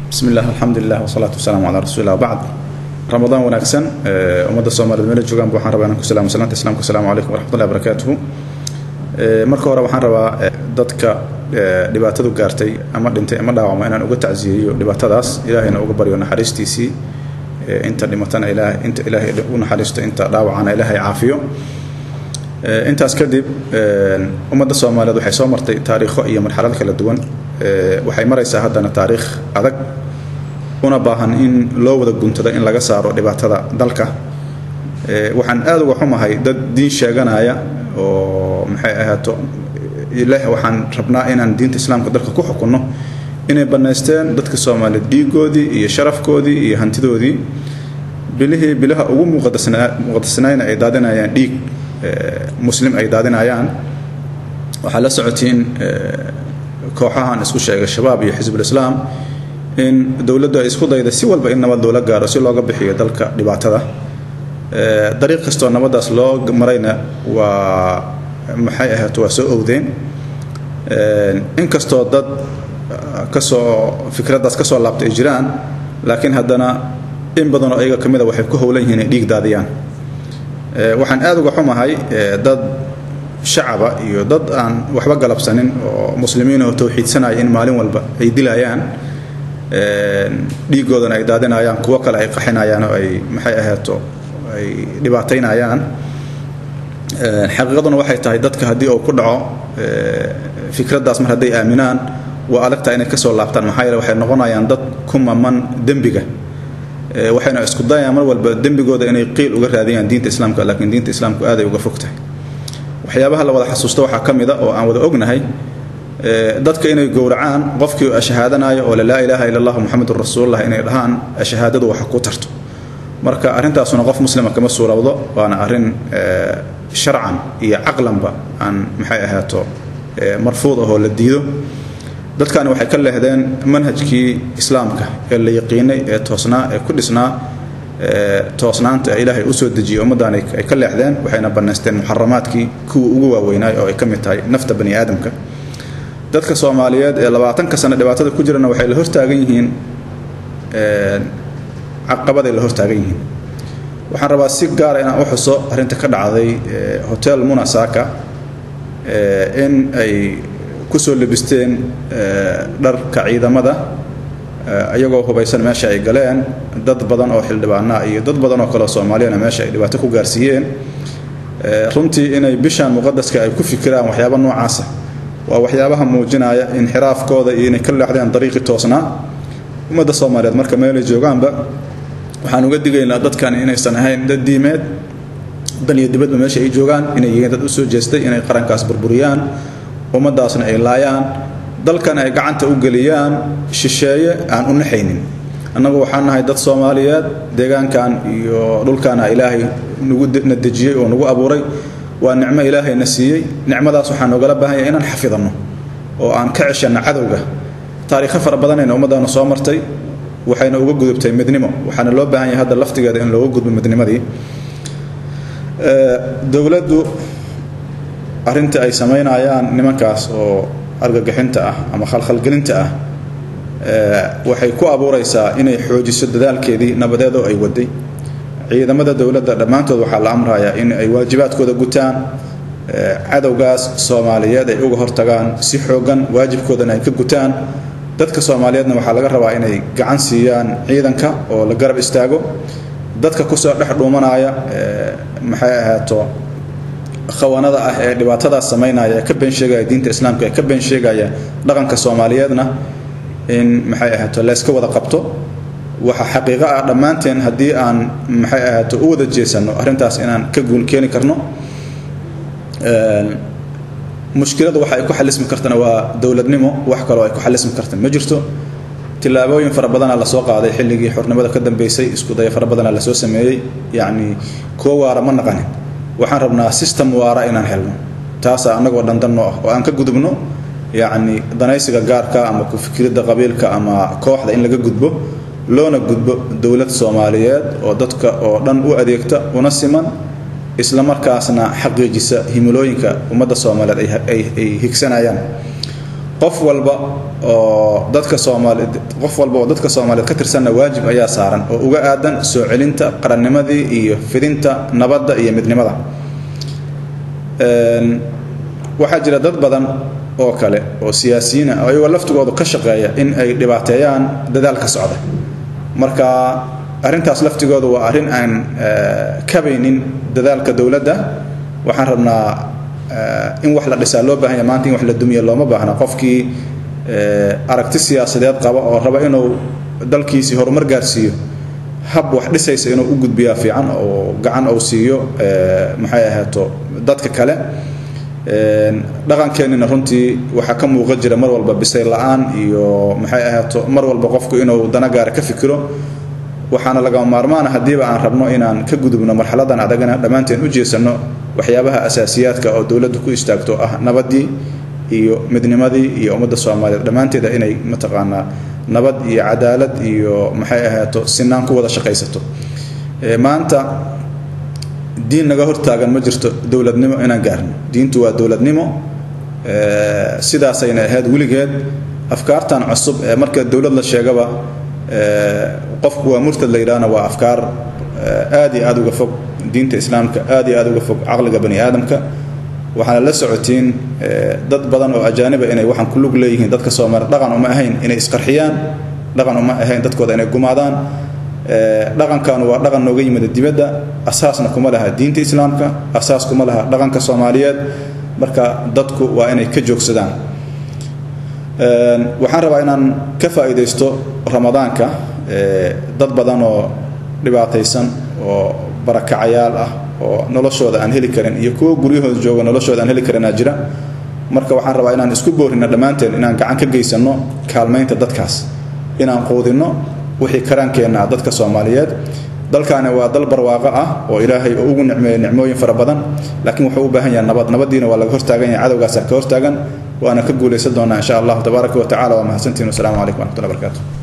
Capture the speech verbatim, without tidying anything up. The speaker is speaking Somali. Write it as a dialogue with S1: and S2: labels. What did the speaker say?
S1: بسم الله الحمد لله والصلاة والسلام على رسول الله. بعد رمضان ونكسن أمد الصومال الملك جوجان بوحان ربنا كسلام وسلام تسلام السلام عليكم ورحمة الله وبركاته. marka hore waxaan rabaa dadka dhibaatada gaartay ama dhintay ama dhaawacmay inaan uga tacsiyeeyo dhibaatadaas ilaahayna uga baryo naxariistiisii inta dhimatana ilaahay inta ilaahay u naxariisto inta dhaawacana ilaahay caafiyo. intaas kadib ummadda Soomaaliyeed waxay soo martay taariikho iyo marxalad kala duwan waxay maraysaa haddana taariikh adag una baahan in loo wada guntada in laga saaro dhibaatada dalka. waxaan aad uga xumahay dad diin sheeganaya oo maxay ahaato ilaahay waxaan rabnaa inaan diinta islaamka dalka ku xukunno inay banaysteen dadka Soomaaliyeed dhiigoodii iyo sharafkoodii iyo hantidoodii bilihii bilaha ugu muqaddasnaa muqaddasnayna ay daadinayaan dhiig muslim ay daadinayaan. waxa la socotiin kooxahan isku sheegay shabaab iyo xisbul islaam in dawladda ay isku dayday si walba in nabad loola gaaro si looga bixiyo dalka dhibaatada. dariiq kastoo nabadaas loo marayna waa maxay ahaato waa soo owdeen inkastoo dad kasoo fikradaas kasoo laabtay jiraan laakiin haddana in badan oo ayaga kamid ah waxay ku howlan yihiin dhiig daadiyaan. waxaan aad uga xumahay dad shacaba iyo dad aan waxba galabsanin oo muslimiin oo tawxiidsanaya in maalin walba ay dilayaan dhiigoodana ay daadinayaan kuwa kale ay qaxinayaan oo ay maxay ahaato ay dhibaataynayaan. xaqiiqaduna waxay tahay dadka haddii uu ku dhaco fikradaas mar hadday aaminaan waa adagtaa inay kasoo laabtaan maxaa yeele waxay noqonayaan dad ku maman dembiga waxayna isku dayayaan mar walba dembigooda inay qiil uga raadiyaan diinta islaamka laakiin diinta islaamku aad ay uga fogtahay. waxyaabaha la wada xasuusto waxaa ka mid ah oo aan wada ognahay dadka inay gowracaan qofkii shahaadanayo oo laa ilaaha illa allah muhammadur rasuulullah inay dhahaan shahaadadu waxa ku tarto marka arintaasuna qof muslima kama suurawdo waana arin sharcan iyo aqlanba aan maxay ahaato marfuud ah oo la diido. dadkan waxay ka leehdeen manhajkii islaamka ee la yaqiinay ee toosnaa ee ku dhisnaa toosnaanta ilaahay u soo dejiyay ummadan ay ka leexdeen waxayna banaysteen muharramaadkii kuwa ugu waaweynaa oo ay ka mid tahay nafta bani aadamka. dadka Soomaaliyeed ee labaatan ka sano dhibaatada ku jirana waxay la hortaagan yihiin caqabada la hortaagan yihiin. waxaan rabaa si gaar ah inaan u xuso arinta ka dhacday hotel Munasaka in ay ku soo labisteen dharka ciidamada ayagoo hubaysan meesha ay galeen dad badan oo xildhibaana iyo dad badan oo kale Soomaaliyeed meesha ay dhibaato ku gaarsiiyeen. runtii inay bishaan muqaddaska ay ku fikiraan waxyaabo noocaas ah waa waxyaabaha muujinaya inxiraafkooda iyo inay ka leexdeen dariiqi toosnaa. ummadda Soomaaliyeed marka meel ay joogaanba waxaan uga digaynaa dadkan inaysan ahayn dad diimeed dan iyo dibadba meesha ay joogaan inay yihiin dad u soo jeestay inay qarankaas burburiyaan ummadaasna ay laayaan dalkan ay gacanta u geliyaan shisheeye aan u naxaynin. annagu waxaan nahay dad Soomaaliyeed deegaankan iyo dhulkana ilaahay nagu nadajiyay oo nagu abuuray waa nicmo ilaahay na siiyay. nicmadaas waxaan ogala baahan yahay inaan xafidano oo aan ka ceshano cadowga. taariikh fara badan ee ummadana soo martay waxayna uga gudubtay midnimo waxaana loo baahan yahay hadda laftigeeda in looga gudbo midnimadii. dawladdu arinta ay sameynayaan nimankaas oo argagaxinta ah ama khalkhalgelinta ah waxay ku abuuraysaa inay xoojiso dadaalkeedii nabadeed oo ay waday. ciidamada dawladda dhamaantood waxaa la amrayaa in ay waajibaadkooda gutaan cadowgaas Soomaaliyeed ay uga hortagaan si xoogan waajibkoodana ay ka gutaan. dadka Soomaaliyeedna waxaa laga rabaa inay gacan siiyaan ciidanka oo la garab istaago. dadka ku soo dhex dhuumanaya maxay ahaato khawaanada ah ee dhibaatada sameynaya ka been sheegaya diinta islaamka ka been sheegaya dhaqanka Soomaaliyeedna in maxay ahaato la iska wada qabto. waxa xaqiiqo ah dhamaanteen haddii aan maxay ahaato u wada jeesano arintaas inaan ka guul keeni karno. mushkiladu waxa ay ku xalismi kartana waa dawladnimo wax kale oo ay ku xalismi kartaan ma jirto. tilaabooyin fara badan la soo qaaday xilligii xornimada ka dambeysay isku day fara badan la soo sameeyay yaani koo waara ma naqanin. waxaan rabnaa system waara inaan helno taas anagoo dhandanno ah oo aan ka gudubno yaani danaysiga gaarka ama ku fikirada qabiilka ama kooxda in laga gudbo loona gudbo dawlad Soomaaliyeed oo dadka oo dhan u adeegta una siman isla markaasna xaqiijisa himilooyinka ummadda Soomaaliyeed ay ay higsanayaan. qof walba oo dadka Soomaaliyeed qof walba oo dadka Soomaaliyeed ka tirsan waajib ayaa saaran oo uga aadan soo celinta qarannimadii iyo fidinta nabadda iyo midnimada een waxa jira dad badan oo kale oo siyaasiyiin ah oo laftigoodu ka shaqeeya in ay dhibaateeyaan dadaalka socda marka arintaas laftigoodu waa arin aan kabaynin dadaalka dawladda waxaan rabnaa in wax la dhisaa loo baahan yahay maanta in wax la dumiyo looma baahna qofkii aragti siyaasadeed qaba oo raba inuu dalkiisi horumar gaarsiiyo hab wax dhisaysa inuu u gudbiyo fiican oo gacan uu siiyo maxay ahaato dadka kale een dhaqankeenina runtii waxa ka muuqan jira mar walba bisay la'aan iyo maxay ahaato mar walba qofku inuu dana gaar ka fikiro waxaana laga maarmaan hadii aan rabno inaan ka gudubno marxaladan adagana dhamaanteen u jeesano waxyaabaha asaasiyaadka oo dawladdu ku istaagto ah nabadii iyo midnimadii iyo ummadda Soomaaliyeed dhamaanteeda inay mataqaana nabad iyo cadaalad iyo maxay ahaato sinaan ku wada shaqaysato ee maanta diin naga hortaagan ma jirto dawladnimo inaan gaarno diintu waa dawladnimo ee sidaas ayna ahayd wiligeed afkaartan cusub ee marka dawlad la sheegaba ee qofku waa murtad leeyraana waa afkaar aad iyo aad uga fog diinta islaamka aad iyo aad uga fog aqliga bani aadamka waxana la socotiin dad badan oo ajaaniba inay waxan ku lug leeyihiin dadka Soomaaliyeed dhaqan uma ahayn inay isqarxiyaan dhaqan uma ahayn dadkooda inay gumaadaan dhaqankan waa dhaqan nooga yimid dibadda asaasna kuma laha diinta islaamka asaas kuma laha dhaqanka Soomaaliyeed marka dadku waa inay ka joogsadaan een waxaan rabaa inaan ka faa'iideysto ramadaanka dad badan oo dhibaataysan oo barakacayaal ah oo noloshooda aan heli karin iyo kuwa guryahooda jooga noloshooda aan heli karin jira marka waxaan rabaa inaan isku boorino dhamaanteen inaan gacan ka geysano kaalmeynta dadkaas inaan qoodino wixii karankeena dadka Soomaaliyeed dalkaana waa dal barwaaqo ah oo Ilaahay oo ugu nicmeeyay nicmooyin fara badan laakiin wuxuu u baahan yahay nabad nabadiina waa laga hortaagan yahay cadawgaas ka hortaagan waana ka guuleysan doonaa insha Allah tabaaraka wa ta'ala wa mahadsantiin assalamu alaykum wa rahmatullahi wa barakatuh